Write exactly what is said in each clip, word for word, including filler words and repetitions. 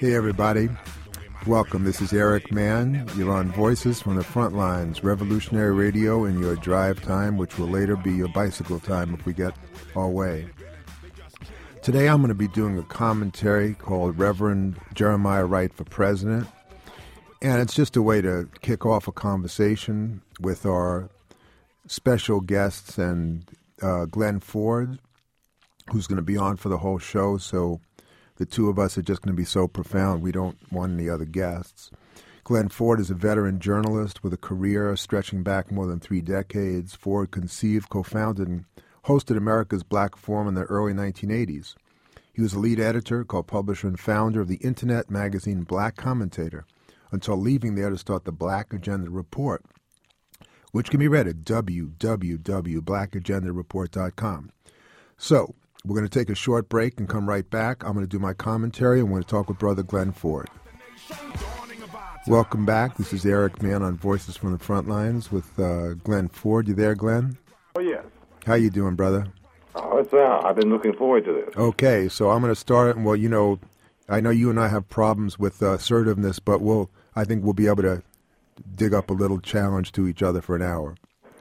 Hey everybody, welcome. This is Eric Mann. You're on Voices from the Front Lines, revolutionary radio in your drive time, which will later be your bicycle time if we get our way. Today I'm going to be doing a commentary called Reverend Jeremiah Wright for President, and it's just a way to kick off a conversation with our special guests and uh, Glenn Ford, who's going to be on for the whole show, so the two of us are just going to be so profound we don't want any other guests. Glenn Ford is a veteran journalist with a career stretching back more than three decades. Ford conceived, co-founded, and hosted America's Black Forum in the early nineteen eighties. He was a lead editor, co-publisher, and founder of the internet magazine Black Commentator until leaving there to start the Black Agenda Report, which can be read at w w w dot black agenda report dot com. So, we're going to take a short break and come right back. I'm going to do my commentary and we're going to talk with Brother Glenn Ford. Welcome back. This is Eric Mann on Voices from the Front Lines with uh, Glenn Ford. You there, Glenn? Oh, yes. How you doing, brother? Oh, it's uh, I've been looking forward to this. Okay, so I'm going to start it. And, well, you know, I know you and I have problems with uh, assertiveness, but we'll, I think we'll be able to dig up a little challenge to each other for an hour.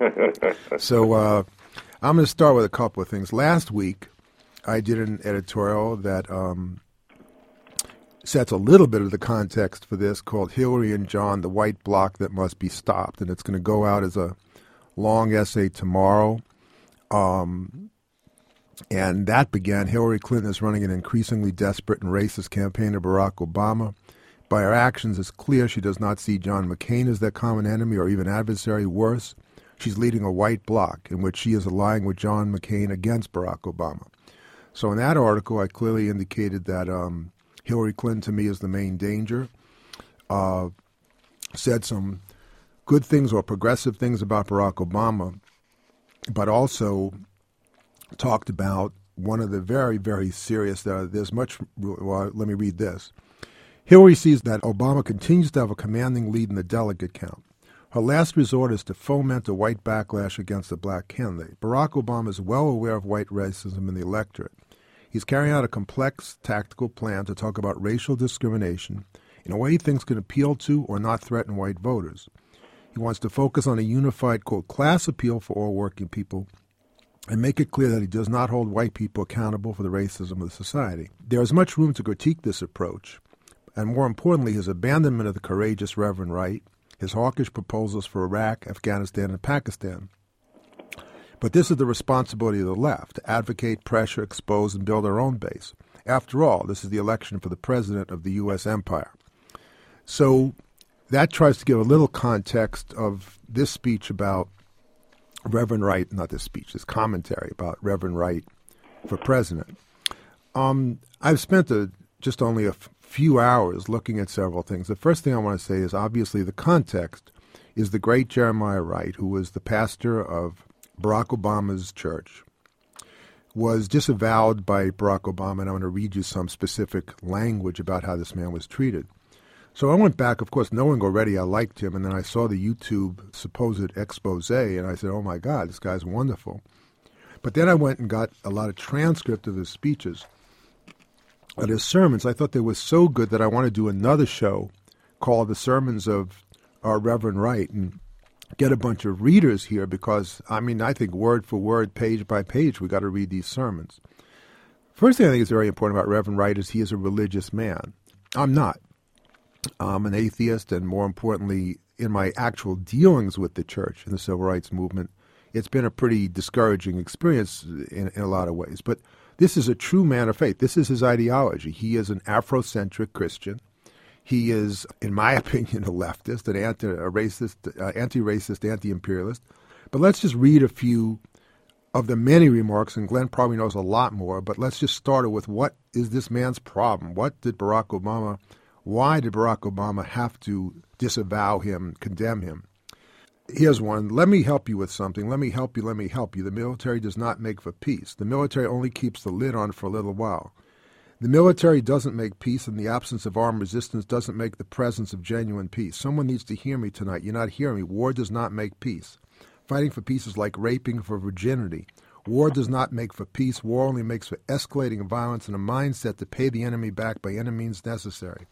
so uh, I'm going to start with a couple of things. Last week, I did an editorial that um, sets a little bit of the context for this called Hillary and John, the White Bloc That Must Be Stopped. And it's going to go out as a long essay tomorrow. Um, and that began, Hillary Clinton is running an increasingly desperate and racist campaign of Barack Obama. By her actions, it's clear she does not see John McCain as their common enemy or even adversary. Worse, she's leading a white bloc in which she is allying with John McCain against Barack Obama. So in that article, I clearly indicated that um, Hillary Clinton, to me, is the main danger. Uh, said some good things or progressive things about Barack Obama, but also talked about one of the very, very serious, uh, there's much, well, let me read this. Hillary sees that Obama continues to have a commanding lead in the delegate count. Her last resort is to foment a white backlash against the black candidate. Barack Obama is well aware of white racism in the electorate. He's carrying out a complex tactical plan to talk about racial discrimination in a way he thinks can appeal to or not threaten white voters. He wants to focus on a unified, quote, class appeal for all working people and make it clear that he does not hold white people accountable for the racism of the society. There is much room to critique this approach, and more importantly, his abandonment of the courageous Reverend Wright, his hawkish proposals for Iraq, Afghanistan, and Pakistan. But this is the responsibility of the left, to advocate, pressure, expose, and build our own base. After all, this is the election for the president of the U S empire. So that tries to give a little context of this speech about Reverend Wright, not this speech, this commentary about Reverend Wright for president. Um, I've spent a, just only a f- few hours looking at several things. The first thing I want to say is obviously the context is the great Jeremiah Wright, who was the pastor of Barack Obama's church, was disavowed by Barack Obama, and I'm going to read you some specific language about how this man was treated. So I went back, of course, knowing already I liked him, and then I saw the YouTube supposed expose, and I said, oh my God, this guy's wonderful. But then I went and got a lot of transcript of his speeches. But his sermons, I thought they were so good that I want to do another show called The Sermons of our Reverend Wright and get a bunch of readers here because, I mean, I think word for word, page by page, we got to read these sermons. First thing I think is very important about Reverend Wright is he is a religious man. I'm not. I'm an atheist, and more importantly, in my actual dealings with the church and the civil rights movement, it's been a pretty discouraging experience in, in a lot of ways. But this is a true man of faith. This is his ideology. He is an Afrocentric Christian. He is, in my opinion, a leftist, an anti, a racist, uh, anti-racist, anti-imperialist. But let's just read a few of the many remarks, and Glenn probably knows a lot more, but let's just start with what is this man's problem? What did Barack Obama, why did Barack Obama have to disavow him, condemn him? Here's one. Let me help you with something. Let me help you. Let me help you. The military does not make for peace. The military only keeps the lid on for a little while. The military doesn't make peace, and the absence of armed resistance doesn't make the presence of genuine peace. Someone needs to hear me tonight. You're not hearing me. War does not make peace. Fighting for peace is like raping for virginity. War does not make for peace. War only makes for escalating violence and a mindset to pay the enemy back by any means necessary.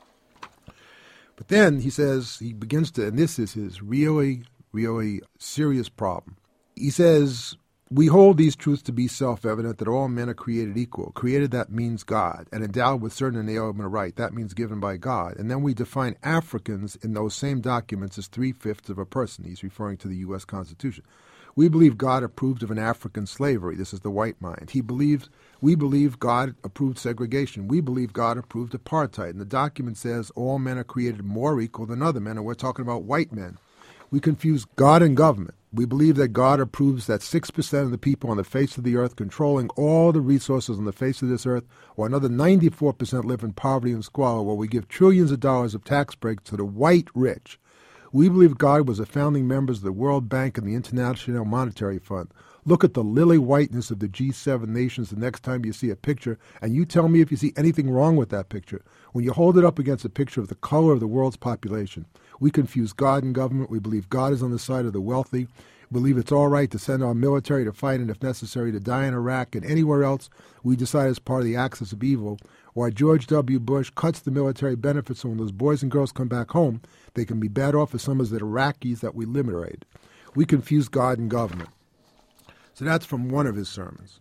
But then he says, he begins to, and this is his really, really serious problem. He says, we hold these truths to be self-evident, that all men are created equal. Created, that means God, and endowed with certain inalienable right. That means given by God. And then we define Africans in those same documents as three-fifths of a person. He's referring to the U S Constitution. We believe God approved of an African slavery. This is the white mind. He believes, we believe God approved segregation. We believe God approved apartheid. And the document says all men are created more equal than other men, and we're talking about white men. We confuse God and government. We believe that God approves that six percent of the people on the face of the earth controlling all the resources on the face of this earth, while another ninety-four percent live in poverty and squalor, while we give trillions of dollars of tax breaks to the white rich. We believe God was a founding member of the World Bank and the International Monetary Fund. Look at the lily whiteness of the G seven nations the next time you see a picture, and you tell me if you see anything wrong with that picture. When you hold it up against a picture of the color of the world's population, we confuse God and government. We believe God is on the side of the wealthy. We believe it's all right to send our military to fight and, if necessary, to die in Iraq and anywhere else we decide is part of the axis of evil, while George W. Bush cuts the military benefits so when those boys and girls come back home, they can be better off as some of the Iraqis that we liberated. We confuse God and government. So that's from one of his sermons.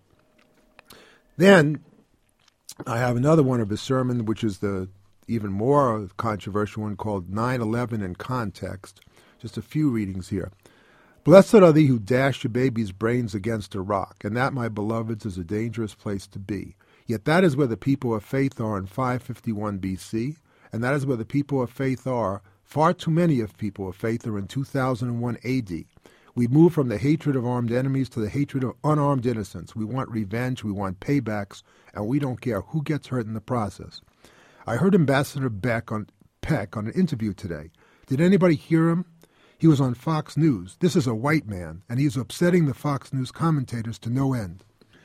Then I have another one of his sermons, which is the even more controversial one, called nine eleven in Context. Just a few readings here. Blessed are they who dash your baby's brains against a rock, and that, my beloveds, is a dangerous place to be. Yet that is where the people of faith are in five fifty-one B C, and that is where the people of faith are, far too many of people of faith are in two thousand one A D. We move from the hatred of armed enemies to the hatred of unarmed innocents. We want revenge, we want paybacks, and we don't care who gets hurt in the process. I heard Ambassador Beck on, Peck on an interview today. Did anybody hear him? He was on Fox News. This is a white man, and he's upsetting the Fox News commentators to no end.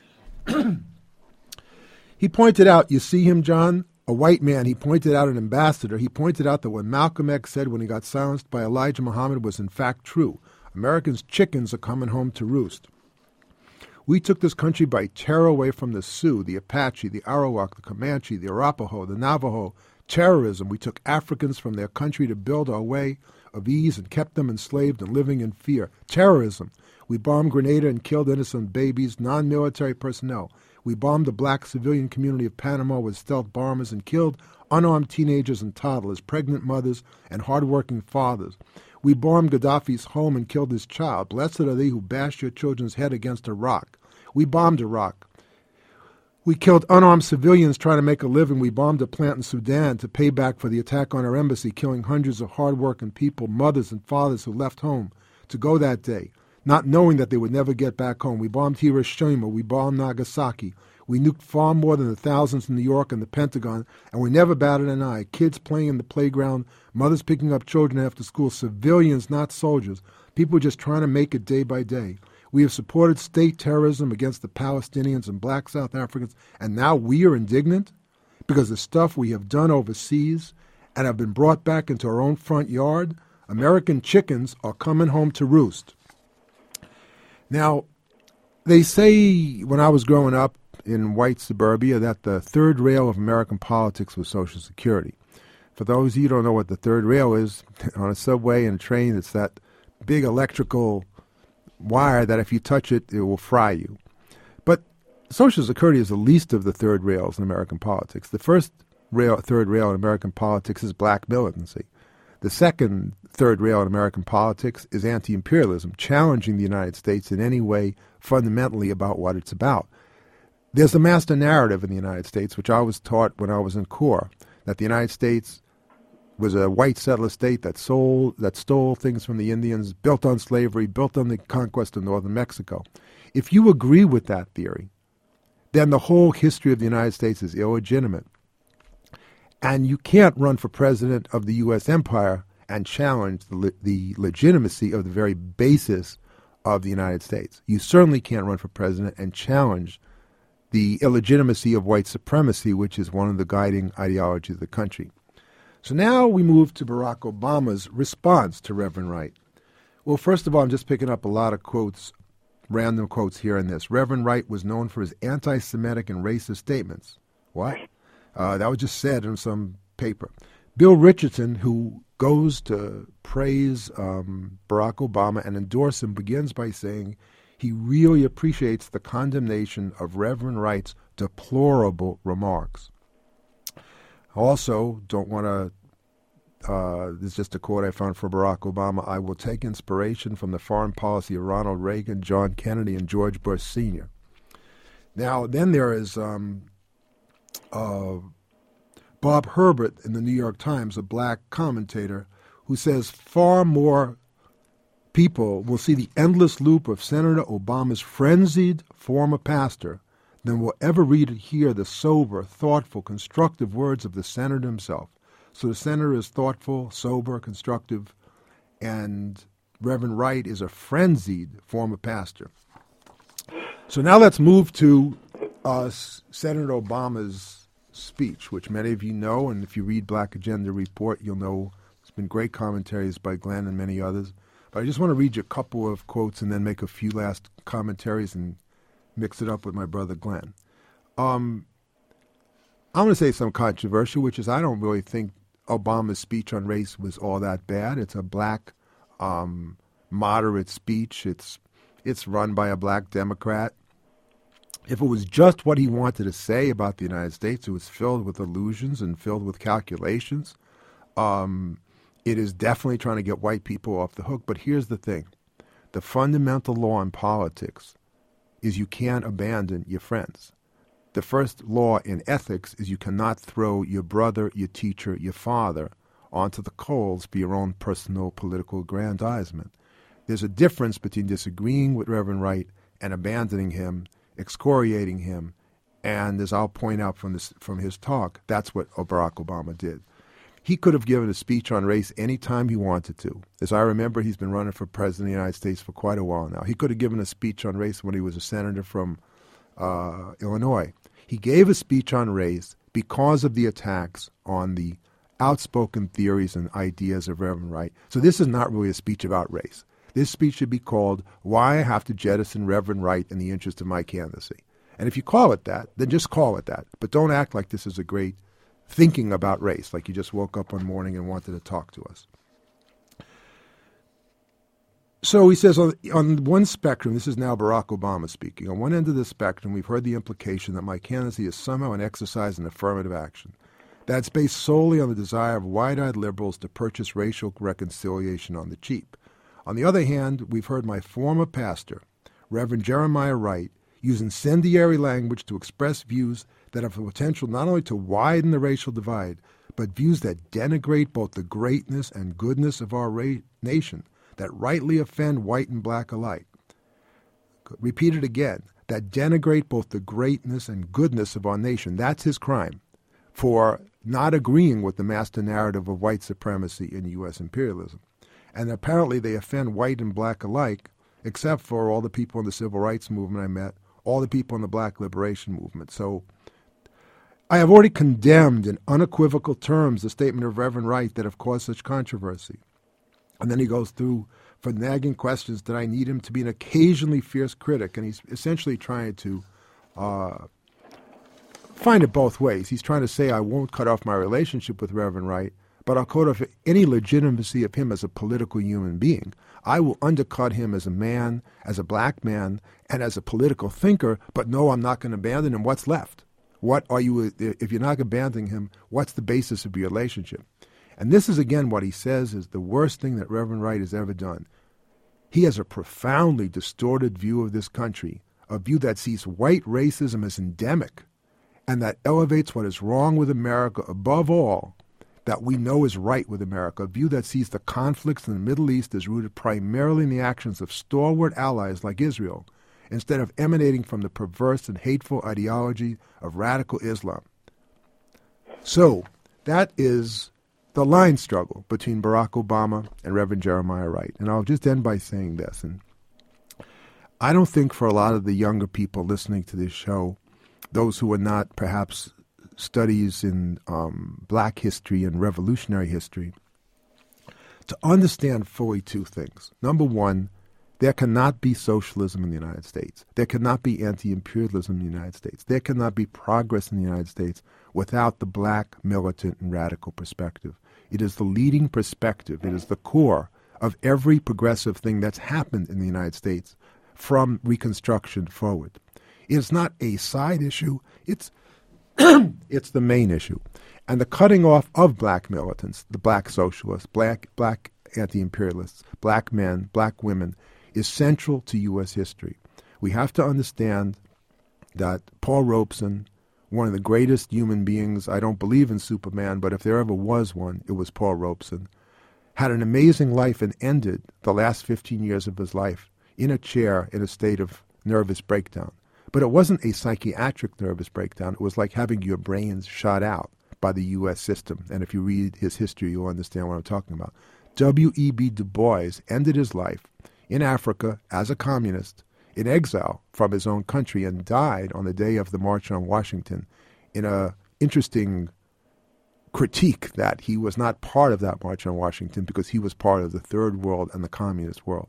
He pointed out, you see him, John? A white man. He pointed out an ambassador. He pointed out that what Malcolm X said when he got silenced by Elijah Muhammad was in fact true. Americans' chickens are coming home to roost. We took this country by terror away from the Sioux, the Apache, the Arawak, the Comanche, the Arapaho, the Navajo. Terrorism. We took Africans from their country to build our way of ease and kept them enslaved and living in fear. Terrorism. We bombed Grenada and killed innocent babies, non-military personnel. We bombed the black civilian community of Panama with stealth bombers and killed unarmed teenagers and toddlers, pregnant mothers, and hard-working fathers. We bombed Gaddafi's home and killed his child. Blessed are they who bash your children's head against a rock. We bombed Iraq. We killed unarmed civilians trying to make a living. We bombed a plant in Sudan to pay back for the attack on our embassy, killing hundreds of hard-working people, mothers and fathers who left home to go that day, not knowing that they would never get back home. We bombed Hiroshima. We bombed Nagasaki. We nuked far more than the thousands in New York and the Pentagon, and we never batted an eye. Kids playing in the playground, mothers picking up children after school, civilians, not soldiers, people just trying to make it day by day. We have supported state terrorism against the Palestinians and black South Africans, and now we are indignant because the stuff we have done overseas and have been brought back into our own front yard. American chickens are coming home to roost. Now, they say when I was growing up in white suburbia that the third rail of American politics was Social Security. For those of you who don't know what the third rail is, on a subway and a train, it's that big electrical wire that if you touch it, it will fry you. But Social Security is the least of the third rails in American politics. The first rail, third rail in American politics is black militancy. The second third rail in American politics is anti-imperialism, challenging the United States in any way fundamentally about what it's about. There's a master narrative in the United States, which I was taught when I was in Corps, that the United States was a white settler state that sold, that stole things from the Indians, built on slavery, built on the conquest of northern Mexico. If you agree with that theory, then the whole history of the United States is illegitimate. And you can't run for president of the U S empire and challenge the, le- the legitimacy of the very basis of the United States. You certainly can't run for president and challenge the illegitimacy of white supremacy, which is one of the guiding ideologies of the country. So now we move to Barack Obama's response to Reverend Wright. Well, first of all, I'm just picking up a lot of quotes random quotes here and this. Reverend Wright was known for his anti-Semitic and racist statements. What? Uh, that was just said in some paper. Bill Richardson, who goes to praise um, Barack Obama and endorse him, begins by saying he really appreciates the condemnation of Reverend Wright's deplorable remarks. Also, don't want to Uh, this is just a quote I found for Barack Obama. I will take inspiration from the foreign policy of Ronald Reagan, John Kennedy, and George Bush Senior Now, then there is um, uh, Bob Herbert in the New York Times, a black commentator, who says far more people will see the endless loop of Senator Obama's frenzied former pastor than will ever read or hear the sober, thoughtful, constructive words of the senator himself. So the senator is thoughtful, sober, constructive, and Reverend Wright is a frenzied former pastor. So now let's move to uh, Senator Obama's speech, which many of you know, and if you read Black Agenda Report, you'll know there's been great commentaries by Glenn and many others. But I just want to read you a couple of quotes and then make a few last commentaries and mix it up with my brother Glenn. Um, I'm going to say something controversial, which is I don't really think Obama's speech on race was all that bad. It's a black, um, moderate speech. It's it's run by a black Democrat. If it was just what he wanted to say about the United States, it was filled with illusions and filled with calculations. Um, it is definitely trying to get white people off the hook. But here's the thing. The fundamental law in politics is you can't abandon your friends. The first law in ethics is you cannot throw your brother, your teacher, your father onto the coals for your own personal political aggrandizement. There's a difference between disagreeing with Reverend Wright and abandoning him, excoriating him, and as I'll point out from this from his talk, that's what Barack Obama did. He could have given a speech on race any time he wanted to. As I remember, he's been running for president of the United States for quite a while now. He could have given a speech on race when he was a senator from uh, Illinois. He gave a speech on race because of the attacks on the outspoken theories and ideas of Reverend Wright. So this is not really a speech about race. This speech should be called Why I Have to Jettison Reverend Wright in the Interest of My Candidacy. And if you call it that, then just call it that. But don't act like this is a great thinking about race, like you just woke up one morning and wanted to talk to us. So he says on, on one spectrum, this is now Barack Obama speaking, on one end of the spectrum, we've heard the implication that my candidacy is somehow an exercise in affirmative action. That's based solely on the desire of wide-eyed liberals to purchase racial reconciliation on the cheap. On the other hand, we've heard my former pastor, Reverend Jeremiah Wright, use incendiary language to express views that have the potential not only to widen the racial divide, but views that denigrate both the greatness and goodness of our ra- nation, that rightly offend white and black alike. Repeat it again, that denigrate both the greatness and goodness of our nation. That's his crime for not agreeing with the master narrative of white supremacy and U S imperialism. And apparently they offend white and black alike, except for all the people in the civil rights movement I met, all the people in the black liberation movement. So I have already condemned in unequivocal terms the statement of Reverend Wright that have caused such controversy. And then he goes through for nagging questions that I need him to be an occasionally fierce critic, and he's essentially trying to uh, find it both ways. He's trying to say I won't cut off my relationship with Reverend Wright, but I'll cut off any legitimacy of him as a political human being. I will undercut him as a man, as a black man, and as a political thinker, but no, I'm not going to abandon him. What's left? What are you, if you're not abandoning him, what's the basis of your relationship? And this is, again, what he says is the worst thing that Reverend Wright has ever done. He has a profoundly distorted view of this country, a view that sees white racism as endemic, and that elevates what is wrong with America above all that we know is right with America, a view that sees the conflicts in the Middle East as rooted primarily in the actions of stalwart allies like Israel, instead of emanating from the perverse and hateful ideology of radical Islam. So that is the line struggle between Barack Obama and Reverend Jeremiah Wright. And I'll just end by saying this. And I don't think for a lot of the younger people listening to this show, those who are not perhaps studies in um, black history and revolutionary history, to understand fully two things. Number one, There cannot be socialism in the United States. There cannot be anti-imperialism in the United States. There cannot be progress in the United States without the black, militant, and radical perspective. It is the leading perspective. It is the core of every progressive thing that's happened in the United States from Reconstruction forward. It's not a side issue. It's it's the main issue. And the cutting off of black militants, the black socialists, black black anti-imperialists, black men, black women, is central to U S history. We have to understand that Paul Robeson, one of the greatest human beings, I don't believe in Superman, but if there ever was one, it was Paul Robeson, had an amazing life and ended the last fifteen years of his life in a chair in a state of nervous breakdown. But it wasn't a psychiatric nervous breakdown. It was like having your brains shot out by the U S system. And if you read his history, you'll understand what I'm talking about. W E B Du Bois ended his life in Africa as a communist, in exile from his own country, and died on the day of the March on Washington in a interesting critique that he was not part of that March on Washington because he was part of the third world and the communist world.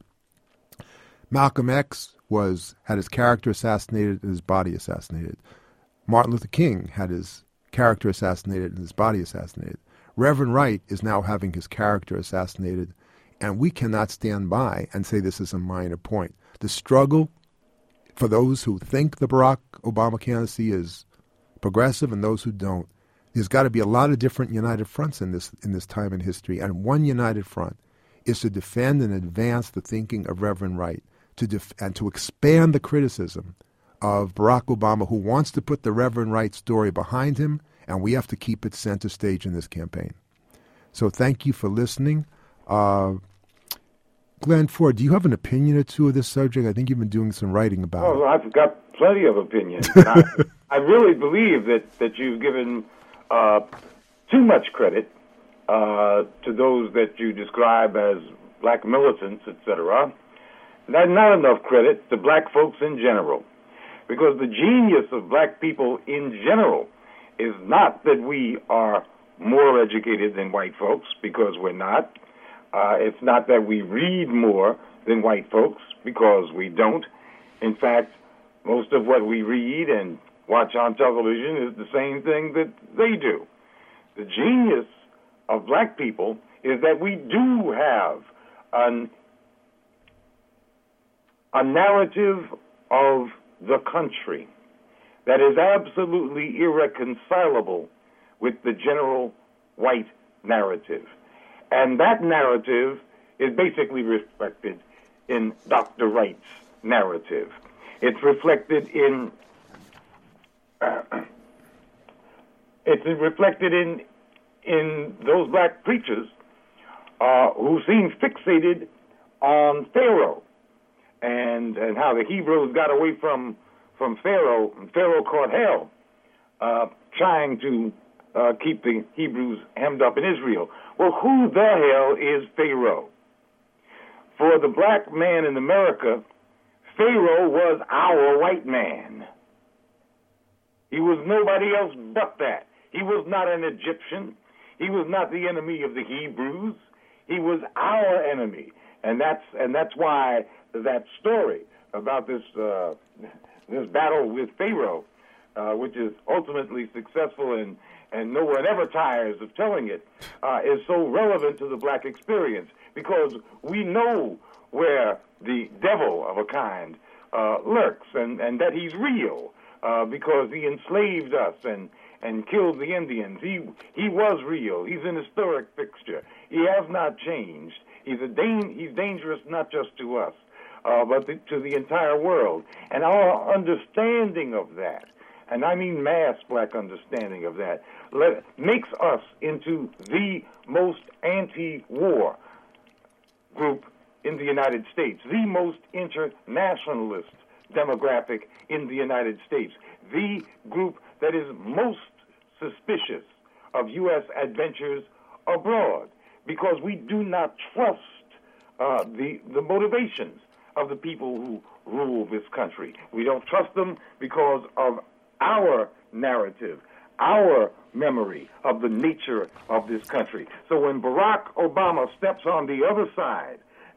Malcolm X was had his character assassinated and his body assassinated. Martin Luther King had his character assassinated and his body assassinated. Reverend Wright is now having his character assassinated, and we cannot stand by and say this is a minor point. The struggle for those who think the Barack Obama candidacy is progressive and those who don't, there's got to be a lot of different united fronts in this in this time in history, and one united front is to defend and advance the thinking of Reverend Wright, to def- and to expand the criticism of Barack Obama, who wants to put the Reverend Wright story behind him, and we have to keep it center stage in this campaign. So thank you for listening. Uh, Glenn Ford, do you have an opinion or two of this subject? I think you've been doing some writing about oh, it. I've got plenty of opinions. I, I really believe that, that you've given uh, too much credit uh, to those that you describe as black militants, et cetera, and not enough credit to black folks in general. Because the genius of black people in general is not that we are more educated than white folks, because we're not. Uh, it's not that we read more than white folks, because we don't. In fact, most of what we read and watch on television is the same thing that they do. The genius of black people is that we do have an, a narrative of the country that is absolutely irreconcilable with the general white narrative. And that narrative is basically reflected in Doctor Wright's narrative. It's reflected in uh, it's reflected in in those black preachers uh, who seem fixated on Pharaoh and and how the Hebrews got away from from Pharaoh, and Pharaoh caught hell uh, trying to uh, keep the Hebrews hemmed up in Israel. Well, who the hell is Pharaoh? For the black man in America, Pharaoh was our white man. He was nobody else but that. He was not an Egyptian. He was not the enemy of the Hebrews. He was our enemy. And that's and that's why that story about this uh, this battle with Pharaoh, uh, which is ultimately successful and, and no one ever tires of telling it, uh, is so relevant to the black experience, because we know where the devil of a kind uh, lurks, and, and that he's real, uh, because he enslaved us and, and killed the Indians. He he was real. He's an historic fixture. He has not changed. He's a dan- he's dangerous not just to us, uh, but the, to the entire world. And our understanding of that, and I mean mass black understanding of that, let, makes us into the most anti-war group in the United States, the most internationalist demographic in the United States, the group that is most suspicious of U S adventures abroad, because we do not trust uh, the, the motivations of the people who rule this country. We don't trust them because of our narrative, our memory of the nature of this country. So when Barack Obama steps on the other side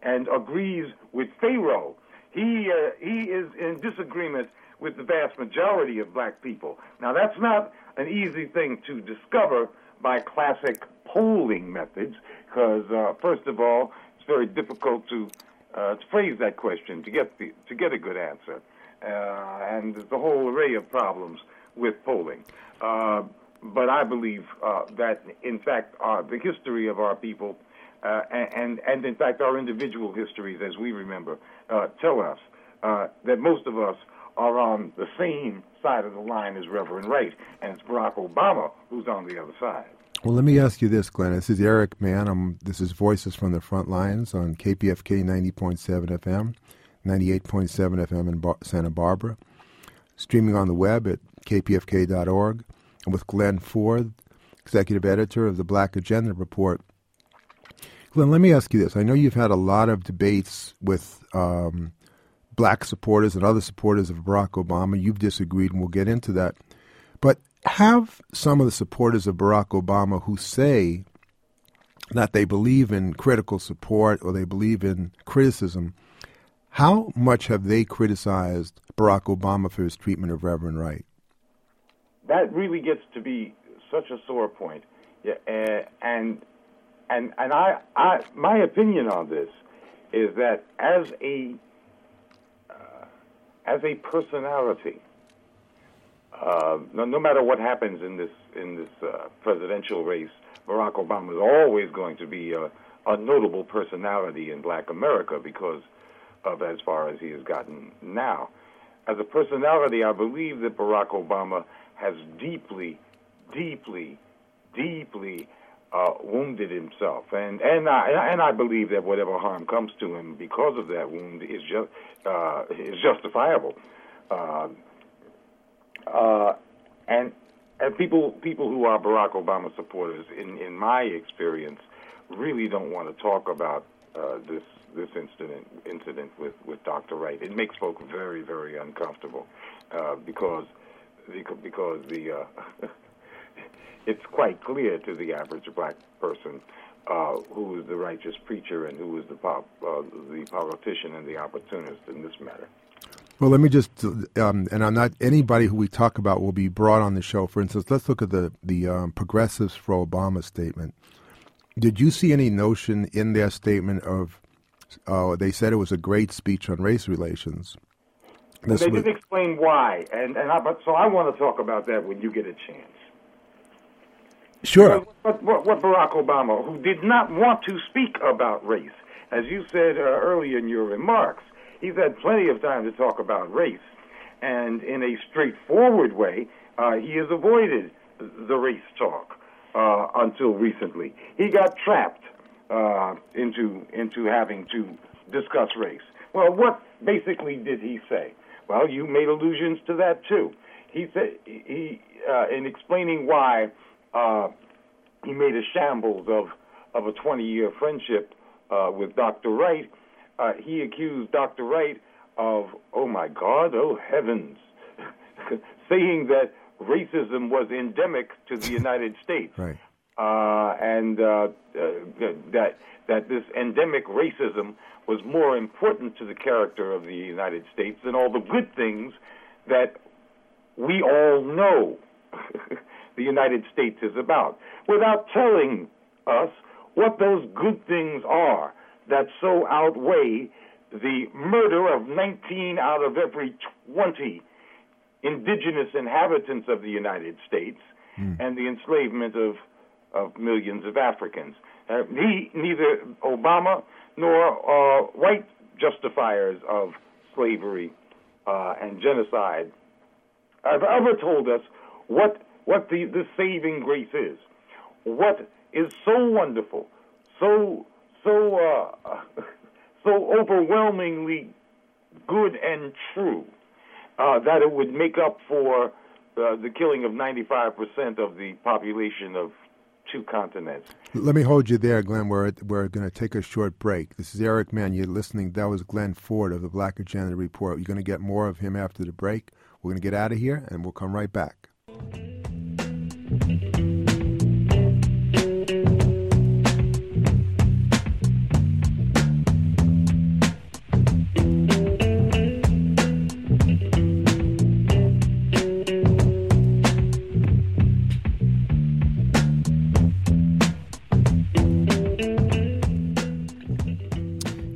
and agrees with Pharaoh. He uh, he is in disagreement with the vast majority of black people. Now, that's not an easy thing to discover by classic polling methods, because uh, first of all, it's very difficult to, uh, to phrase that question to get the, to get a good answer, uh, and there's a whole array of problems with polling. Uh, but I believe uh, that, in fact, uh, the history of our people, uh, and and in fact our individual histories, as we remember, uh, tell us uh, that most of us are on the same side of the line as Reverend Wright, and it's Barack Obama who's on the other side. Well, let me ask you this, Glenn. This is Eric Mann. I'm, this is Voices from the Front Lines on K P F K ninety point seven F M, ninety-eight point seven F M in Bar- Santa Barbara, streaming on the web at K P F K dot org, and with Glenn Ford, executive editor of the Black Agenda Report. Glenn, let me ask you this. I know you've had a lot of debates with um, black supporters and other supporters of Barack Obama. You've disagreed, and we'll get into that. But have some of the supporters of Barack Obama who say that they believe in critical support or they believe in criticism, how much have they criticized Barack Obama for his treatment of Reverend Wright? That really gets to be such a sore point. Yeah, uh, and and and I, I my opinion on this is that as a uh, as a personality, uh, no, no matter what happens in this in this uh, presidential race, Barack Obama is always going to be a, a notable personality in Black America because of as far as he has gotten now. As a personality, I believe that Barack Obama has deeply, deeply, deeply uh, wounded himself, and and I and I believe that whatever harm comes to him because of that wound is just uh, is justifiable. Uh, uh, and and people people who are Barack Obama supporters, in in my experience, really don't want to talk about uh, this this incident incident with, with Doctor Wright. It makes folks very very uncomfortable uh, because. Because the uh, it's quite clear to the average black person uh, who is the righteous preacher and who is the pop, uh, the politician and the opportunist in this matter. Well, let me just, um, and I'm not, anybody who we talk about will be brought on the show. For instance, let's look at the, the um, Progressives for Obama statement. Did you see any notion in their statement of, uh, they said it was a great speech on race relations? This they didn't explain why, and and I, but so I want to talk about that when you get a chance. Sure. What, what, what Barack Obama, who did not want to speak about race, as you said uh, earlier in your remarks, he's had plenty of time to talk about race, and in a straightforward way, uh, he has avoided the race talk uh, until recently. He got trapped uh, into into having to discuss race. Well, what basically did he say? Well, you made allusions to that too. He said he, uh, in explaining why uh, he made a shambles of of a twenty-year friendship uh, with Doctor Wright. Uh, he accused Doctor Wright of, oh my God, oh heavens, saying that racism was endemic to the United States, right. uh, and uh, uh, that that this endemic racism was more important to the character of the United States than all the good things that we all know the United States is about, without telling us what those good things are that so outweigh the murder of nineteen out of every twenty indigenous inhabitants of the United States mm. and the enslavement of, of millions of Africans. Uh, he, neither Obama nor uh, white justifiers of slavery uh, and genocide have ever told us what what the, the saving grace is, what is so wonderful, so so uh, so overwhelmingly good and true uh, that it would make up for uh, the killing of ninety-five percent of the population of two continents. Let me hold you there, Glenn. We're, we're going to take a short break. This is Eric Mann. You're listening. That was Glenn Ford of the Black Agenda Report. You're going to get more of him after the break. We're going to get out of here, and we'll come right back.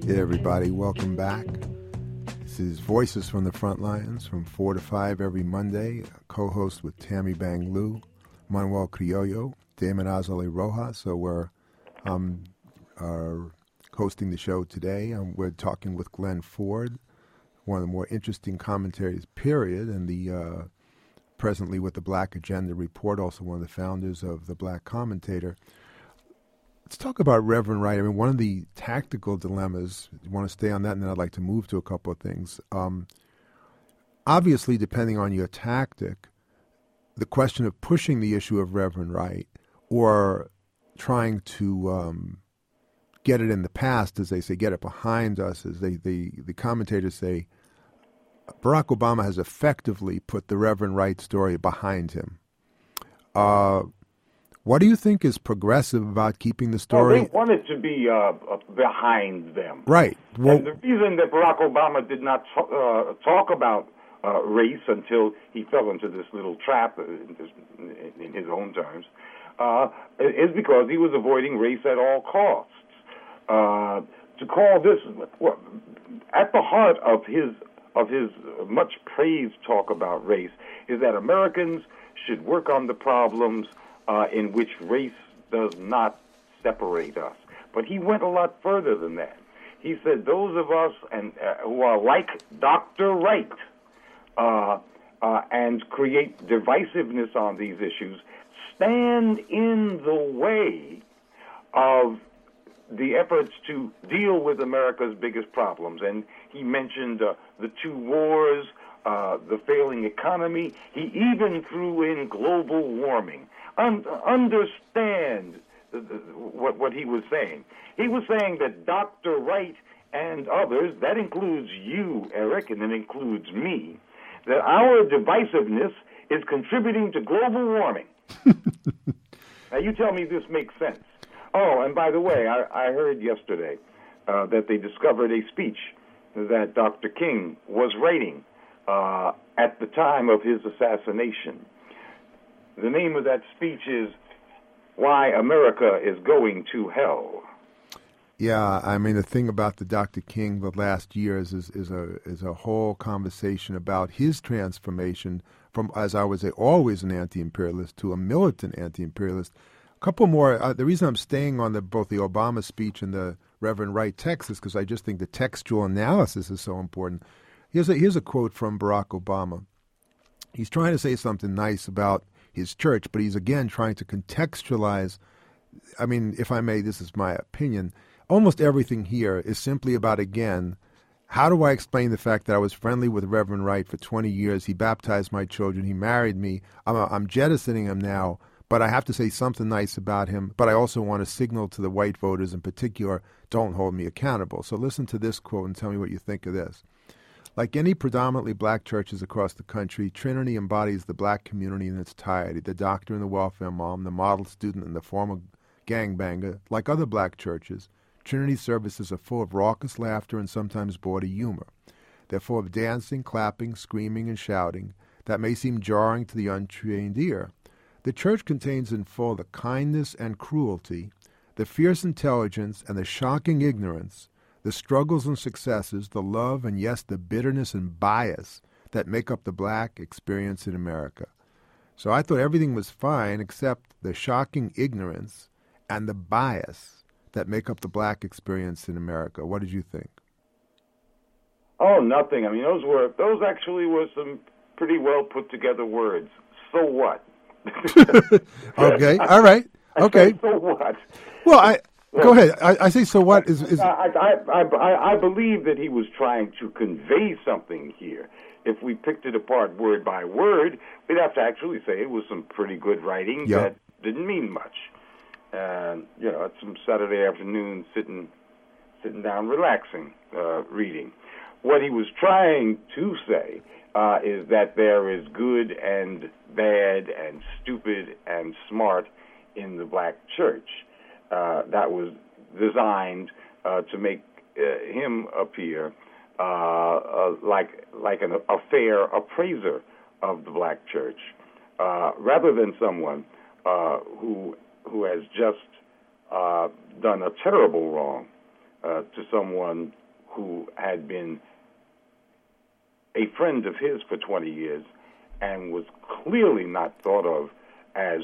Hey everybody, welcome back. This is Voices from the Front Lines from four to five every Monday. Co-host with Tammy Bang Liu, Manuel Criollo, Damon Azale Rojas. So we're um, uh, hosting the show today. Um, we're talking with Glenn Ford, one of the more interesting commentaries, period, and the uh, presently with the Black Agenda Report, also one of the founders of the Black Commentator. Let's talk about Reverend Wright. I mean, one of the tactical dilemmas, you want to stay on that, and then I'd like to move to a couple of things. Um, obviously, depending on your tactic, the question of pushing the issue of Reverend Wright or trying to um, get it in the past, as they say, get it behind us, as they, they the commentators say, Barack Obama has effectively put the Reverend Wright story behind him. Uh, what do you think is progressive about keeping the story? Well, they want it to be uh, behind them. Right. Well, and the reason that Barack Obama did not t- uh, talk about uh, race until he fell into this little trap, in his, in his own terms, uh, is because he was avoiding race at all costs. Uh, to call this, well, at the heart of his of his much praised talk about race is that Americans should work on the problems uh, in which race does not separate us. But he went a lot further than that. He said those of us and uh, who are like Doctor Wright uh, uh, and create divisiveness on these issues stand in the way of the efforts to deal with America's biggest problems. And he mentioned uh, the two wars, uh, the failing economy. He even threw in global warming. Un- understand the, the, what, what he was saying. He was saying that Doctor Wright and others, that includes you, Eric, and it includes me, that our divisiveness is contributing to global warming. Now, you tell me this makes sense. Oh, and by the way, I, I heard yesterday uh, that they discovered a speech that Doctor King was writing uh, at the time of his assassination. The name of that speech is Why America is Going to Hell. Yeah, I mean, the thing about the Doctor King the last years is, is a is a whole conversation about his transformation from, as I was a, always an anti-imperialist, to a militant anti-imperialist. A couple more. Uh, the reason I'm staying on the, both the Obama speech and the Reverend Wright text is because I just think the textual analysis is so important. Here's a, here's a quote from Barack Obama. He's trying to say something nice about his church, but he's again trying to contextualize. I mean, if I may, this is my opinion. Almost everything here is simply about, again, how do I explain the fact that I was friendly with Reverend Wright for twenty years? He baptized my children. He married me. I'm, a, I'm jettisoning him now. But I have to say something nice about him. But I also want to signal to the white voters in particular, don't hold me accountable. So listen to this quote and tell me what you think of this. Like any predominantly black churches across the country, Trinity embodies the black community in its entirety, the doctor and the welfare mom, the model student and the former gangbanger. Like other black churches, Trinity services are full of raucous laughter and sometimes bawdy humor. They're full of dancing, clapping, screaming, and shouting that may seem jarring to the untrained ear. The church contains in full the kindness and cruelty, the fierce intelligence and the shocking ignorance, the struggles and successes, the love and, yes, the bitterness and bias that make up the black experience in America. So I thought everything was fine except the shocking ignorance and the bias that make up the black experience in America. What did you think? Oh, nothing. I mean, those were those actually were some pretty well put together words. So what? Okay. All right. Okay. So what? Well, I well, go ahead. I, I say so. What is? is I, I, I, I believe that he was trying to convey something here. If we picked it apart word by word, we'd have to actually say it was some pretty good writing yeah. that didn't mean much. And you know, it's some Saturday afternoon sitting, sitting down, relaxing, uh, reading. What he was trying to say uh, is that there is good and bad and stupid and smart in the black church. Uh, that was designed uh, to make uh, him appear uh, uh, like like an, a fair appraiser of the black church, uh, rather than someone uh, who who has just uh, done a terrible wrong uh, to someone who had been a friend of his for twenty years and was clearly not thought of as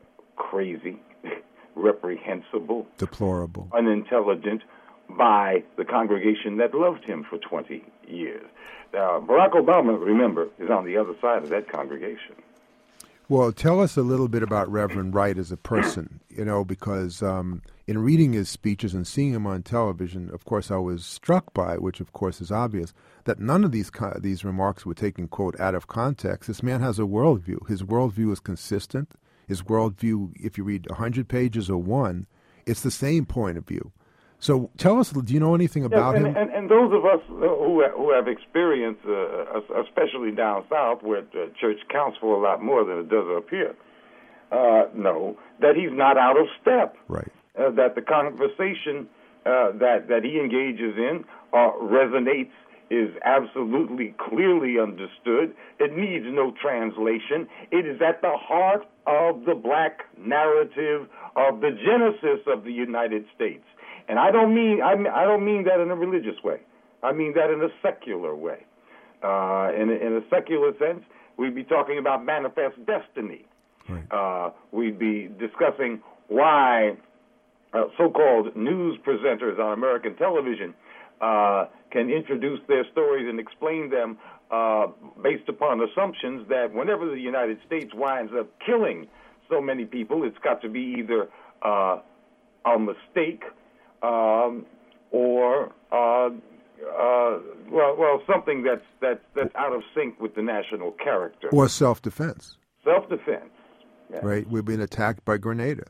crazy, reprehensible, deplorable, unintelligent by the congregation that loved him for twenty years. Uh, Barack Obama, remember, is on the other side of that congregation. Well, tell us a little bit about Reverend Wright as a person, you know, because um, in reading his speeches and seeing him on television, of course, I was struck by, which of course is obvious, that none of these co- these remarks were taken, quote, out of context. This man has a worldview. His worldview is consistent. His worldview, if you read one hundred pages or one, it's the same point of view. So tell us, do you know anything about yes, and, him? And, and those of us who who have experience, uh, especially down south, where the church counts for a lot more than it does up here, uh, know that he's not out of step. Right. Uh, that the conversation uh, that that he engages in uh, resonates, is absolutely clearly understood. It needs no translation. It is at the heart of the black narrative of the genesis of the United States. And I don't mean I, I don't mean that in a religious way. I mean that in a secular way. Uh, in, a, in a secular sense, we'd be talking about manifest destiny. Right. Uh, we'd be discussing why uh, so-called news presenters on American television uh, can introduce their stories and explain them uh, based upon assumptions that whenever the United States winds up killing so many people, it's got to be either uh, a mistake, Um, or uh, uh, well, well, something that's that's that's out of sync with the national character. Or self-defense. Self-defense. Yes. Right. We've been attacked by Grenada.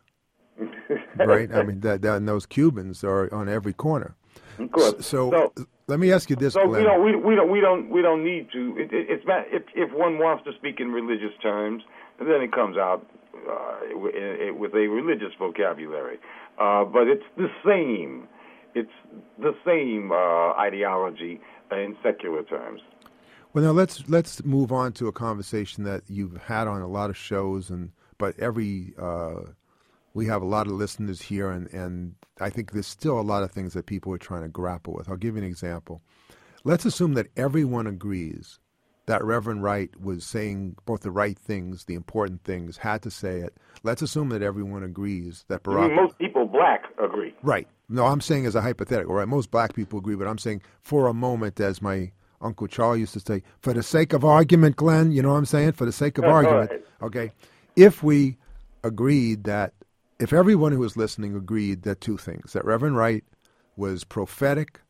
Right. I mean, that, that, and those Cubans are on every corner. Of course. So, so let me ask you this, So Glenn. you know, we we don't we don't we don't need to. It, it, it's not, if if one wants to speak in religious terms, then it comes out uh, with a religious vocabulary. Uh, but it's the same. It's the same uh, ideology in secular terms. Well, now let's let's move on to a conversation that you've had on a lot of shows, and but every uh, we have a lot of listeners here, and, and I think there's still a lot of things that people are trying to grapple with. I'll give you an example. Let's assume that everyone agrees that Reverend Wright was saying both the right things, the important things, had to say it. Let's assume that everyone agrees that Barack... I mean, most people black agree. Right. No, I'm saying as a hypothetical, right? Most black people agree, but I'm saying for a moment, as my Uncle Charlie used to say, for the sake of argument, Glenn, you know what I'm saying? For the sake of argument, right. Okay? If we agreed that, if everyone who was listening agreed that two things, that Reverend Wright was prophetic,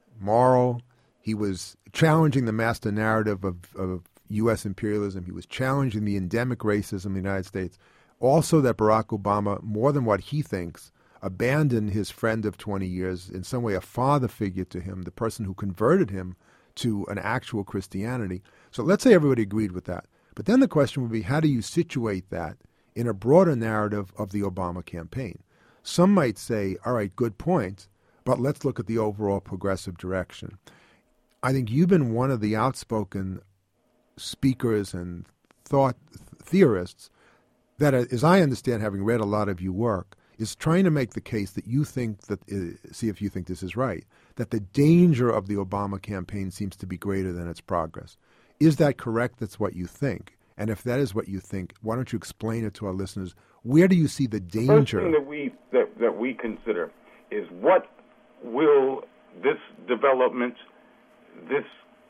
moral, he was challenging the master narrative of, of U S imperialism, he was challenging the endemic racism in the United States, also that Barack Obama, more than what he thinks, abandoned his friend of twenty years, in some way a father figure to him, the person who converted him to an actual Christianity. So let's say everybody agreed with that. But then the question would be, how do you situate that in a broader narrative of the Obama campaign? Some might say, all right, good point, but let's look at the overall progressive direction. I think you've been one of the outspoken speakers and thought theorists that, as I understand, having read a lot of your work, is trying to make the case that you think that, uh, see if you think this is right, that the danger of the Obama campaign seems to be greater than its progress. Is that correct? That's what you think. And if that is what you think, why don't you explain it to our listeners? Where do you see the danger? The first thing that we, that, that we consider is what will this development, this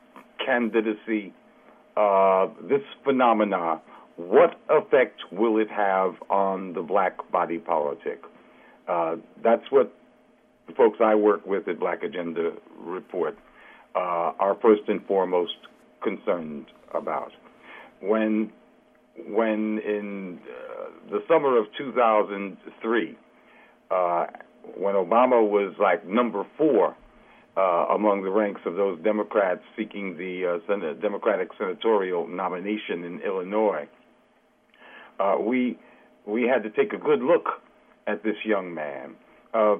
candidacy, uh, this phenomena, what effect will it have on the black body politic? Uh, that's what the folks I work with at Black Agenda Report uh, are first and foremost concerned about. When, when in uh, the summer of two thousand three, uh, when Obama was like number four uh, among the ranks of those Democrats seeking the uh, Senate, Democratic senatorial nomination in Illinois, uh, we we had to take a good look at this young man. Uh,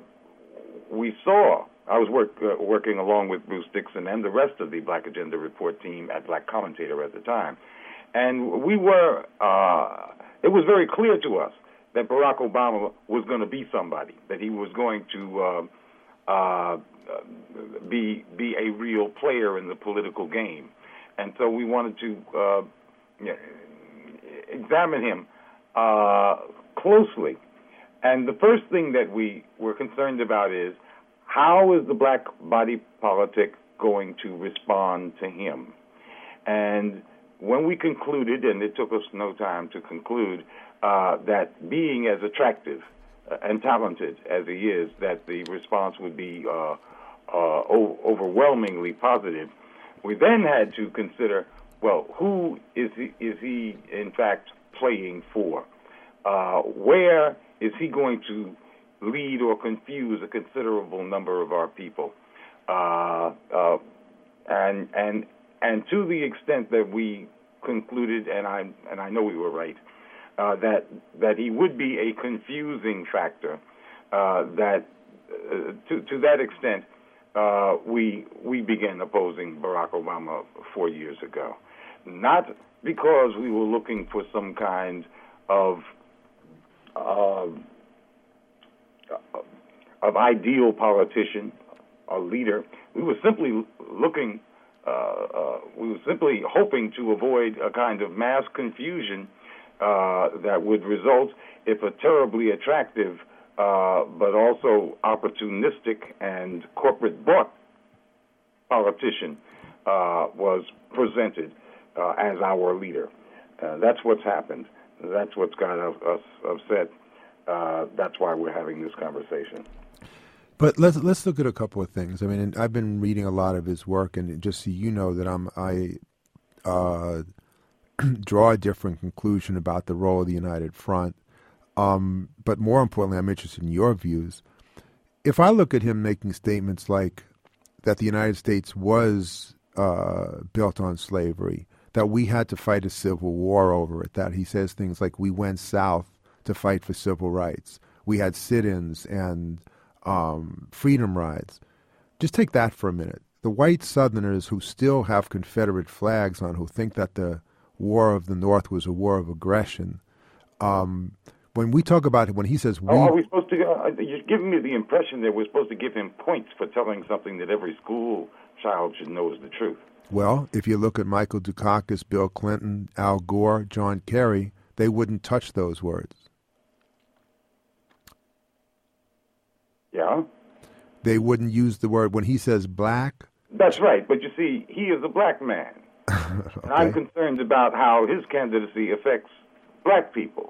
we saw, I was work, uh, working along with Bruce Dixon and the rest of the Black Agenda Report team at Black Commentator at the time, and we were, uh, it was very clear to us that Barack Obama was going to be somebody, that he was going to uh, uh, be be a real player in the political game. And so we wanted to uh, examine him uh, closely. And the first thing that we were concerned about is, how is the black body politic going to respond to him? And when we concluded, and it took us no time to conclude, uh, that being as attractive and talented as he is, that the response would be uh, uh, o- overwhelmingly positive, we then had to consider, well, who is he, is he in fact playing for? Uh, where is he going to lead or confuse a considerable number of our people? Uh, uh, and and and to the extent that we concluded, and I and I know we were right, uh, that that he would be a confusing factor. Uh, that uh, to to that extent, uh, we we began opposing Barack Obama four years ago, not because we were looking for some kind of uh, of ideal politician or leader. We were simply looking. Uh, uh, we were simply hoping to avoid a kind of mass confusion uh, that would result if a terribly attractive uh, but also opportunistic and corporate-bought politician uh, was presented uh, as our leader. Uh, that's what's happened. That's what's got us, us upset. Uh, that's why we're having this conversation. But let's let's look at a couple of things. I mean, I've been reading a lot of his work, and just so you know that I'm I uh, draw a different conclusion about the role of the United Front. Um, but more importantly, I'm interested in your views. If I look at him making statements like that the United States was uh, built on slavery, that we had to fight a civil war over it, that he says things like we went south to fight for civil rights, we had sit-ins and Um, freedom rides. Just take that for a minute. The white Southerners who still have Confederate flags on, who think that the War of the North was a war of aggression. Um, when we talk about it, when he says, we, oh, are we supposed to? Uh, you're giving me the impression that we're supposed to give him points for telling something that every school child should know is the truth. Well, if you look at Michael Dukakis, Bill Clinton, Al Gore, John Kerry, they wouldn't touch those words. Yeah. They wouldn't use the word when he says black. That's right. But you see, he is a black man. Okay. And I'm concerned about how his candidacy affects black people.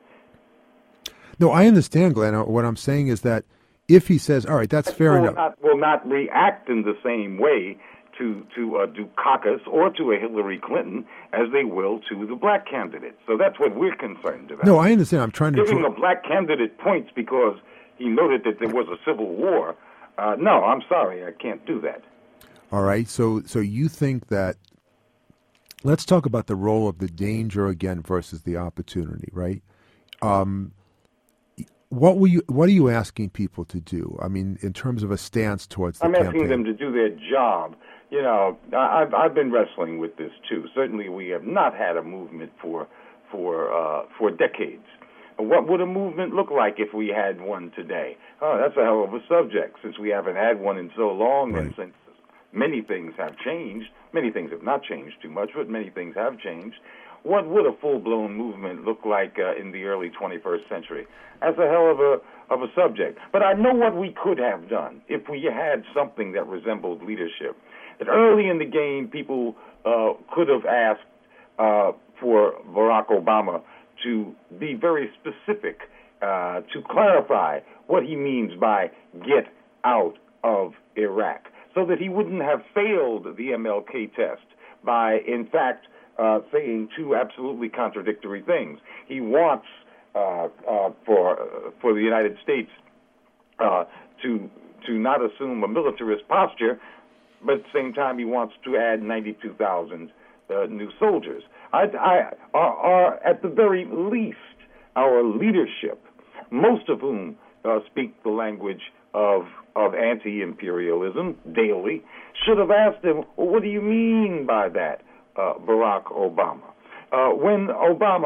No, I understand, Glenn. What I'm saying is that if he says, all right, that's that fair will enough. Not, will not react in the same way to, to uh, Dukakis or to a Hillary Clinton as they will to the black candidate. So that's what we're concerned about. No, I understand. I'm trying to... Giving draw... a black candidate points because he noted that there was a civil war. Uh, no, I'm sorry, I can't do that. All right, so so you think that, let's talk about the role of the danger again versus the opportunity, right? Um, what were you? What are you asking people to do? I mean, in terms of a stance towards the I'm campaign. asking them to do their job. You know, I've I've been wrestling with this too. Certainly, we have not had a movement for for uh, for decades. What would a movement look like if we had one today? Oh, that's a hell of a subject, since we haven't had one in so long, right. And since many things have changed. Many things have not changed too much, but many things have changed. What would a full-blown movement look like uh, in the early twenty-first century? That's a hell of a of a subject. But I know what we could have done if we had something that resembled leadership. That early in the game, people uh, could have asked uh, for Barack Obama to be very specific, uh, to clarify what he means by get out of Iraq, so that he wouldn't have failed the M L K test by, in fact, uh, saying two absolutely contradictory things. He wants uh, uh, for uh, for the United States uh, to to not assume a militarist posture, but at the same time he wants to add ninety-two thousand uh, new soldiers. I, I, are, are, at the very least, our leadership, most of whom uh, speak the language of of anti-imperialism daily, should have asked him, well, what do you mean by that, uh, Barack Obama? Uh, when Obama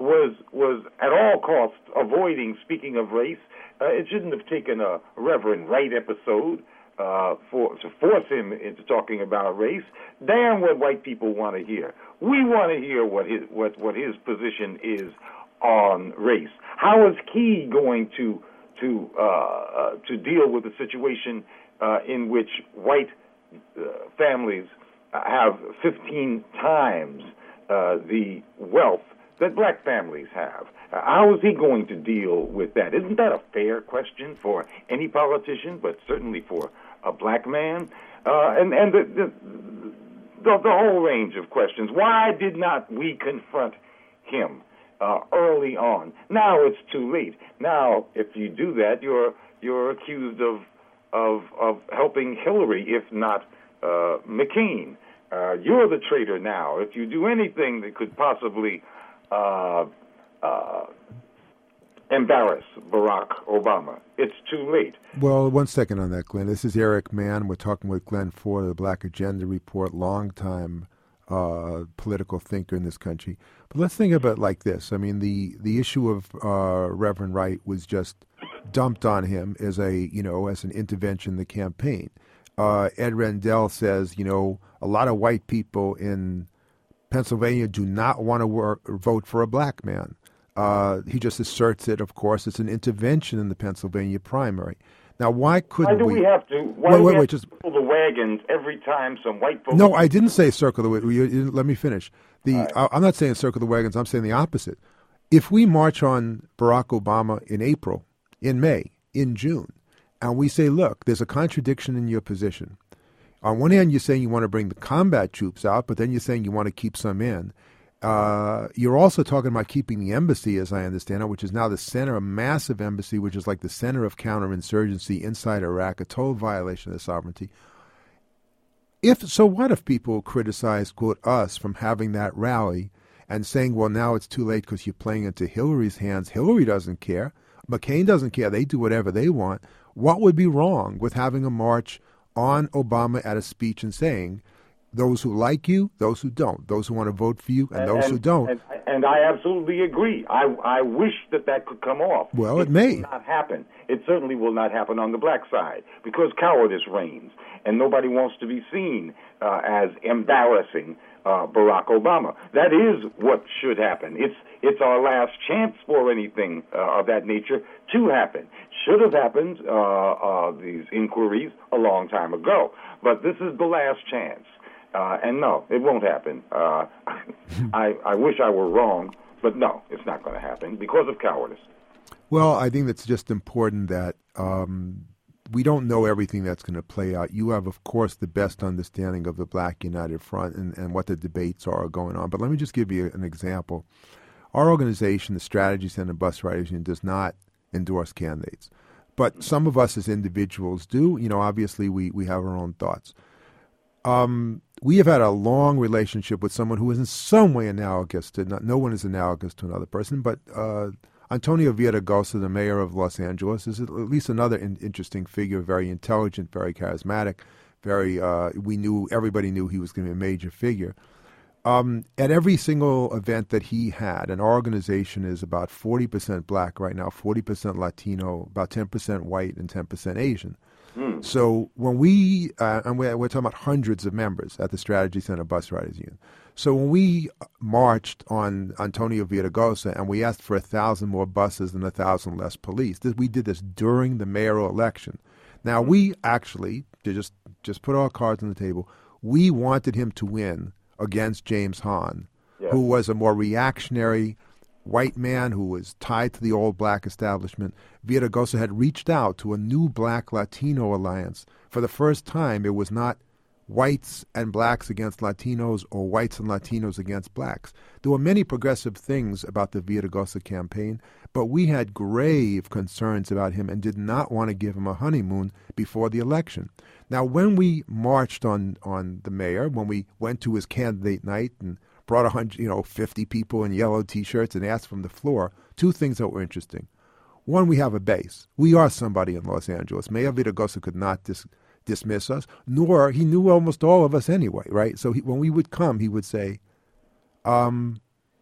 was was at all costs avoiding speaking of race. Uh, it shouldn't have taken a Reverend Wright episode uh, for to force him into talking about race. Damn what white people want to hear. We want to hear what his what, what his position is on race. How is he going to to uh, uh, to deal with a situation uh, in which white uh, families have fifteen times uh, the wealth that black families have? Uh, how is he going to deal with that? Isn't that a fair question for any politician, but certainly for a black man? Uh, and and the, the, the the whole range of questions. Why did not we confront him uh, early on? Now it's too late. Now, if you do that, you're you're accused of of of helping Hillary, if not uh, McCain. Uh, you're the traitor now. If you do anything that could possibly uh, uh, embarrass Barack Obama, it's too late. Well, one second on that, Glenn. This is Eric Mann. We're talking with Glenn Ford of the Black Agenda Report, longtime uh, political thinker in this country. But let's think about it like this. I mean, the, the issue of uh, Reverend Wright was just dumped on him as a, you know, as an intervention in the campaign. Uh, Ed Rendell says, you know, a lot of white people in Pennsylvania do not want to work, vote for a black man. Uh, he just asserts it, of course, it's an intervention in the Pennsylvania primary. Now, why couldn't we... Why do we, we have to, why wait, do wait, we have wait, to just, circle the wagons every time some white folks... No, I didn't say circle the wagons. Let me finish. The right. I, I'm not saying circle the wagons. I'm saying the opposite. If we march on Barack Obama in April, in May, in June, and we say, look, there's a contradiction in your position. On one hand, you're saying you want to bring the combat troops out, but then you're saying you want to keep some in. Uh, you're also talking about keeping the embassy, as I understand it, which is now the center, a massive embassy, which is like the center of counterinsurgency inside Iraq, a total violation of the sovereignty. If so, what if people criticize, quote, us from having that rally and saying, well, now it's too late because you're playing into Hillary's hands. Hillary doesn't care. McCain doesn't care. They do whatever they want. What would be wrong with having a march on Obama at a speech and saying, those who like you, those who don't, those who want to vote for you, and, and those and, who don't. And, and I absolutely agree. I, I wish that that could come off. Well, it, it may. will not happen. It certainly will not happen on the black side because cowardice reigns, and nobody wants to be seen uh, as embarrassing uh, Barack Obama. That is what should happen. It's it's our last chance for anything uh, of that nature to happen. Should have happened, uh, uh, these inquiries, a long time ago. But this is the last chance. Uh, and no, it won't happen. Uh, I, I wish I were wrong, but no, it's not going to happen because of cowardice. Well, I think it's just important that um, we don't know everything that's going to play out. You have, of course, the best understanding of the Black United Front and, and what the debates are going on. But let me just give you an example. Our organization, the Strategy Center Bus Riders Union, does not endorse candidates. But some of us as individuals do. You know, obviously we, we have our own thoughts. Um, we have had a long relationship with someone who is in some way analogous to, not, no one is analogous to another person, but uh, Antonio Villaraigosa, the mayor of Los Angeles, is at least another in, interesting figure, very intelligent, very charismatic, very, uh, we knew, everybody knew he was going to be a major figure. Um, at every single event that he had, and our organization is about forty percent black right now, forty percent Latino, about ten percent white, and ten percent Asian. Mm. So when we, uh, and we're, we're talking about hundreds of members at the Strategy Center Bus Riders Union. So when we marched on Antonio Villaraigosa and we asked for a thousand more buses and a thousand less police, this, we did this during the mayoral election. Now we actually, to just, just put our cards on the table, we wanted him to win against James Hahn, yeah. who was a more reactionary white man who was tied to the old black establishment. Villaraigosa had reached out to a new black-Latino alliance. For the first time, it was not whites and blacks against Latinos or whites and Latinos against blacks. There were many progressive things about the Villaraigosa campaign, but we had grave concerns about him and did not want to give him a honeymoon before the election. Now, when we marched on, on the mayor, when we went to his candidate night and brought a hundred, you know, fifty people in yellow T-shirts and asked from the floor, two things that were interesting. One, we have a base. We are somebody in Los Angeles. Mayor Villaraigosa could not dis- dismiss us, nor he knew almost all of us anyway, right? So he, when we would come, he would say, um,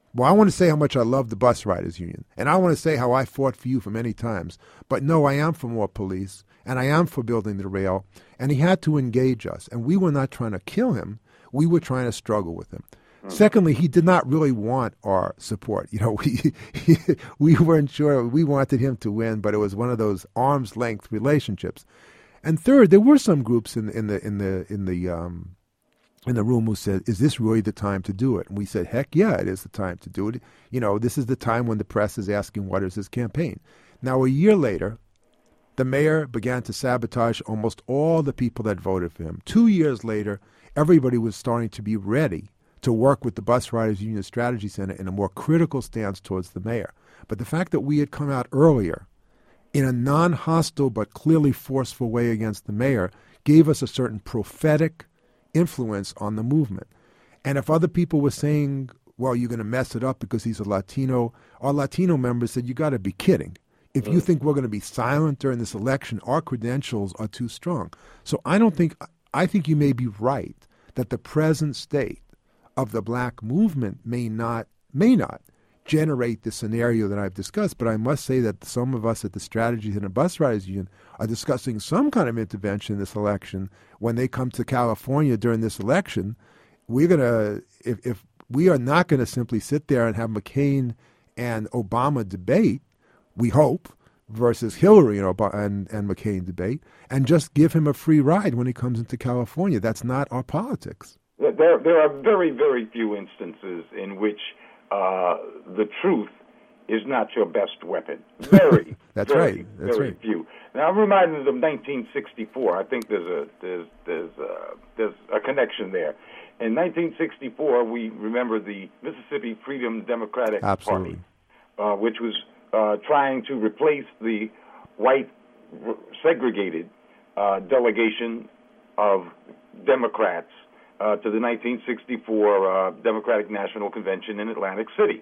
Well, I want to say how much I love the bus riders union, and I want to say how I fought for you for many times. But no, I am for more police, and I am for building the rail. And he had to engage us, and we were not trying to kill him. We were trying to struggle with him. Mm-hmm. Secondly, he did not really want our support. You know, we he, we weren't sure. We wanted him to win, but it was one of those arm's length relationships. And third, there were some groups in in the in the in the um, in the room who said, "Is this really the time to do it?" And we said, "Heck yeah, it is the time to do it." You know, this is the time when the press is asking, "What is this campaign?" Now, a year later, the mayor began to sabotage almost all the people that voted for him. Two years later, everybody was starting to be ready to work with the Bus Riders Union Strategy Center in a more critical stance towards the mayor. But the fact that we had come out earlier in a non-hostile but clearly forceful way against the mayor gave us a certain prophetic influence on the movement. And if other people were saying, well, you're going to mess it up because he's a Latino, our Latino members said, you got to be kidding. If you think we're going to be silent during this election, our credentials are too strong. So I don't think, I think you may be right that the present state of the black movement may not, may not generate the scenario that I've discussed. But I must say that some of us at the Strategies and the Bus Riders Union are discussing some kind of intervention in this election. When they come to California during this election, we're going to, if, if we are not going to simply sit there and have McCain and Obama debate, we hope, versus Hillary and, Obama and, and McCain debate, and just give him a free ride when he comes into California. That's not our politics. There, there are very, very few instances in which uh, the truth is not your best weapon. Very, That's very, right. That's very right. few. Now, I'm reminded of nineteen sixty-four. I think there's a there's there's a, there's a connection there. In nineteen sixty-four, we remember the Mississippi Freedom Democratic Absolutely. Party, uh, which was Uh, trying to replace the white r- segregated uh, delegation of Democrats uh, to the nineteen sixty-four uh, Democratic National Convention in Atlantic City.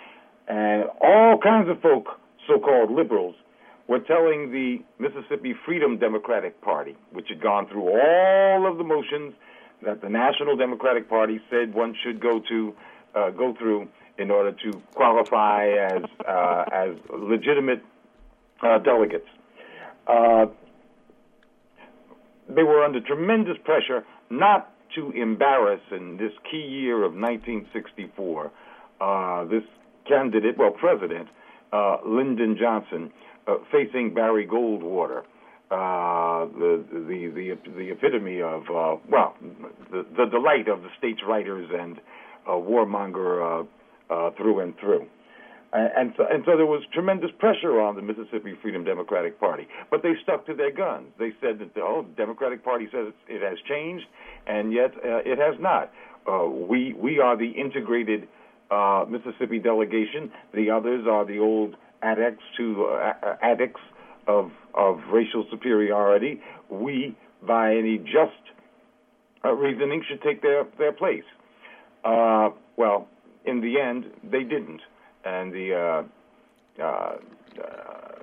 And all kinds of folk, so-called liberals, were telling the Mississippi Freedom Democratic Party, which had gone through all of the motions that the National Democratic Party said one should go to uh, go through in order to qualify as uh, as legitimate uh, delegates. Uh, they were under tremendous pressure not to embarrass in this key year of nineteen sixty-four uh, this candidate, well, President uh, Lyndon Johnson, uh, facing Barry Goldwater, uh, the, the the the epitome of uh, well, the, the delight of the state's writers and uh, warmonger. Uh, Uh, through and through. Uh, and, so, and so there was tremendous pressure on the Mississippi Freedom Democratic Party. But they stuck to their guns. They said that the oh, Democratic Party says it's, it has changed, and yet uh, it has not. Uh, we we are the integrated uh, Mississippi delegation. The others are the old addicts to uh, addicts of of racial superiority. We, by any just uh, reasoning, should take their, their place. Uh, well, in the end, they didn't, and the uh, uh, uh,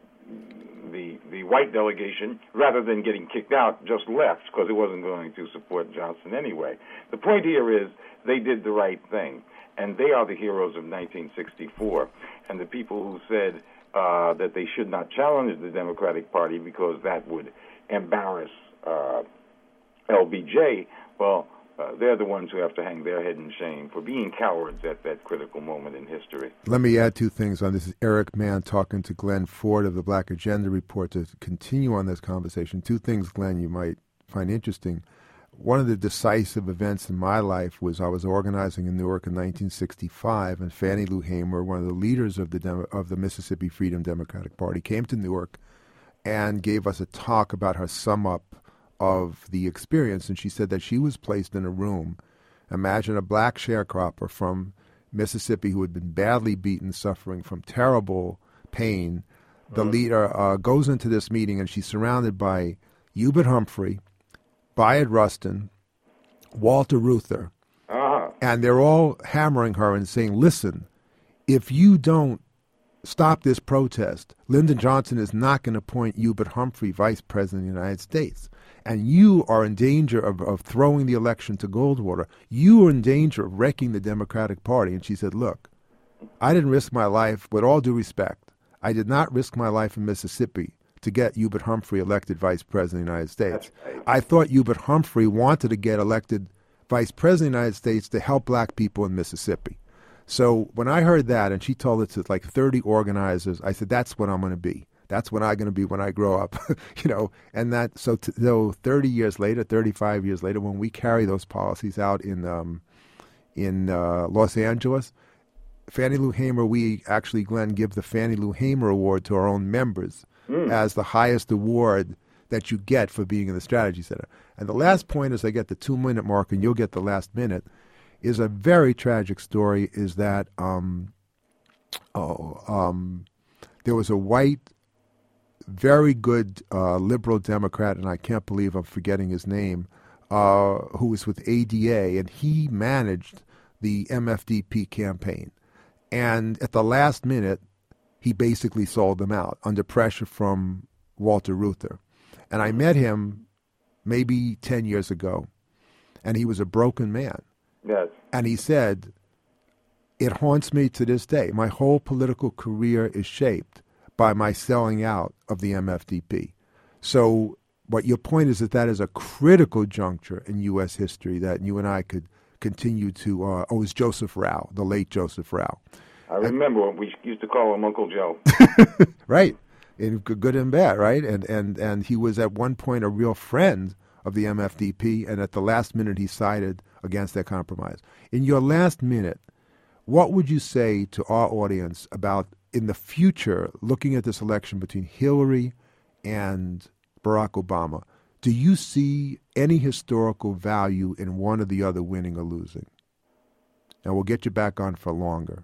the the white delegation, rather than getting kicked out, just left because it wasn't going to support Johnson anyway. The point here is they did the right thing, and they are the heroes of nineteen sixty-four. And the people who said uh, that they should not challenge the Democratic Party because that would embarrass uh, L B J, well. Uh, they're the ones who have to hang their head in shame for being cowards at that critical moment in history. Let me add two things on this. This is Eric Mann talking to Glenn Ford of the Black Agenda Report to continue on this conversation. Two things, Glenn, you might find interesting. One of the decisive events in my life was I was organizing in Newark in nineteen sixty-five, and Fannie Lou Hamer, one of the leaders of the Demo- of the Mississippi Freedom Democratic Party, came to Newark and gave us a talk about her sum up of the experience, and she said that she was placed in a room. Imagine a black sharecropper from Mississippi who had been badly beaten, suffering from terrible pain. The uh-huh. leader uh, goes into this meeting, and she's surrounded by Hubert Humphrey, Bayard Rustin, Walter Reuther, uh-huh. and they're all hammering her and saying, listen, if you don't stop this protest, Lyndon Johnson is not going to appoint Hubert Humphrey vice president of the United States. And you are in danger of, of throwing the election to Goldwater. You are in danger of wrecking the Democratic Party. And she said, look, I didn't risk my life, with all due respect, I did not risk my life in Mississippi to get Hubert Humphrey elected vice president of the United States. Right. I thought Hubert Humphrey wanted to get elected vice president of the United States to help black people in Mississippi. So when I heard that, and she told it to like thirty organizers, I said, that's what I'm going to be. That's what I'm going to be when I grow up, you know. And that, so t- though thirty years later, thirty-five years later, when we carry those policies out in um, in uh, Los Angeles, Fannie Lou Hamer, we actually, Glenn, give the Fannie Lou Hamer Award to our own members mm. as the highest award that you get for being in the Strategy Center. And the last point, as I get the two-minute mark, and you'll get the last minute, is a very tragic story, is that um, oh, um, there was a white, very good uh, liberal Democrat, and I can't believe I'm forgetting his name, uh, who was with A D A, and he managed the M F D P campaign. And at the last minute, he basically sold them out under pressure from Walter Reuther. And I met him maybe ten years ago, and he was a broken man. Yes. And he said, it haunts me to this day. My whole political career is shaped by my selling out of the M F D P. So what your point is that that is a critical juncture in U S history that you and I could continue to, uh, oh, it was Joseph Rao, the late Joseph Rao. I remember, we used to call him Uncle Joe. Right, in good and bad, right? And, and, and he was at one point a real friend of the M F D P, and at the last minute he sided against that compromise. In your last minute, what would you say to our audience about, in the future, looking at this election between Hillary and Barack Obama, do you see any historical value in one or the other winning or losing? And we'll get you back on for longer.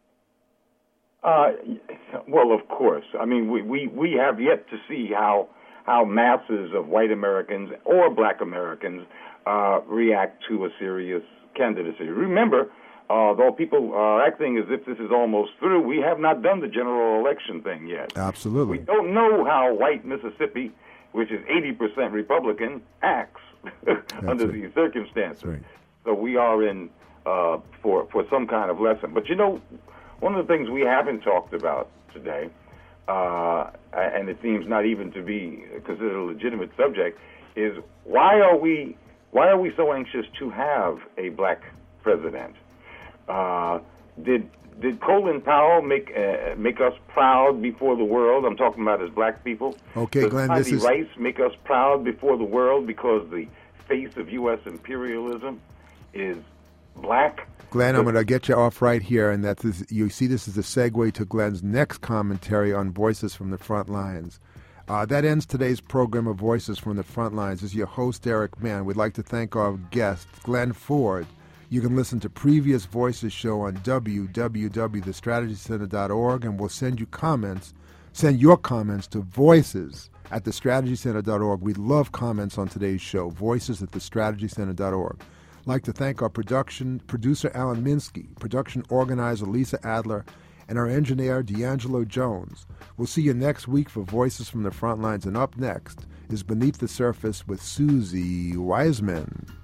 Uh, well, of course. I mean, we, we, we have yet to see how how masses of white Americans or black Americans uh, react to a serious candidacy. Remember, uh, though people are acting as if this is almost through, we have not done the general election thing yet. Absolutely. We don't know how white Mississippi, which is eighty percent Republican, acts under right. these circumstances. Right. So we are in uh, for, for some kind of lesson. But, you know, one of the things we haven't talked about today, uh, and it seems not even to be considered a legitimate subject, is why are we why are we so anxious to have a black president? Uh, did did Colin Powell make uh, make us proud before the world? I'm talking about as black people. Okay, Does Glenn, Connie this is Rice make us proud before the world because the face of U S imperialism is black? Glenn, I'm going to get you off right here, and that is, you see this is a segue to Glenn's next commentary on Voices from the Front Lines. Uh, that ends today's program of Voices from the Front Lines. This is your host, Eric Mann. We'd like to thank our guest, Glenn Ford. You can listen to previous Voices show on w w w dot the strategy center dot org, and we'll send you comments, send your comments to voices at the strategy center dot org. We love comments on today's show, voices at the strategy center dot org. I'd like to thank our production producer, Alan Minsky, production organizer, Lisa Adler, and our engineer, D'Angelo Jones. We'll see you next week for Voices from the Front Lines, and up next is Beneath the Surface with Susie Wiseman.